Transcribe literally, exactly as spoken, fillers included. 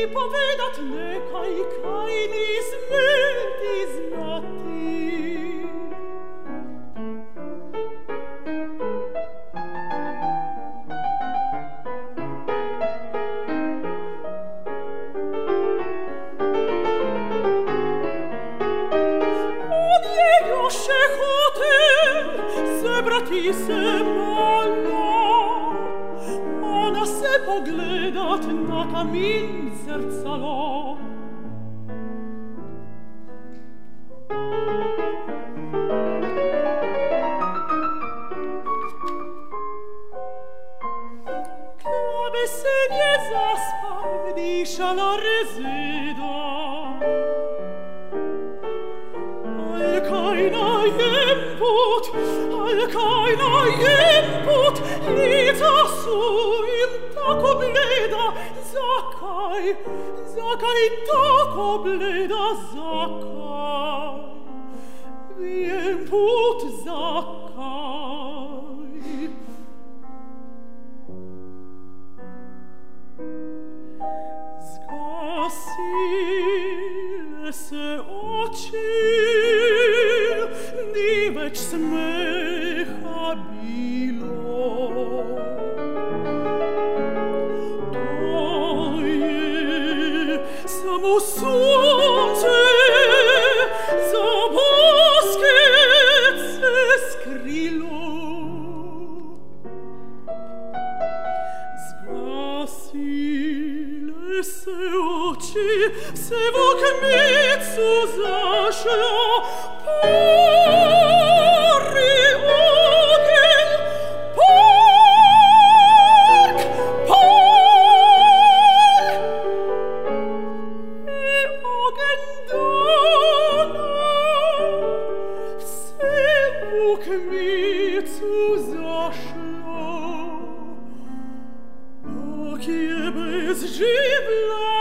povedat nekaj, kaj ni smeti znati. On je joše hotel zebrati se malo, ona se pogledat na kamin zrcalo. Kada se nje zaspal, dišala rezeda. Al kaj najem put, al kaj najem put, lica su im tako bleda, zakaj, zakaj tako bleda, zakaj, vijem put, zakaj. Zgasile se oči, ni več smeha bilo. To je samo sonce, za basket se skrilo. Zgasile se oči, se v okmicu zašlo. Pari ogenj, park, park. I ogenj dana se v okmicu zašlo. Tak je bez żywla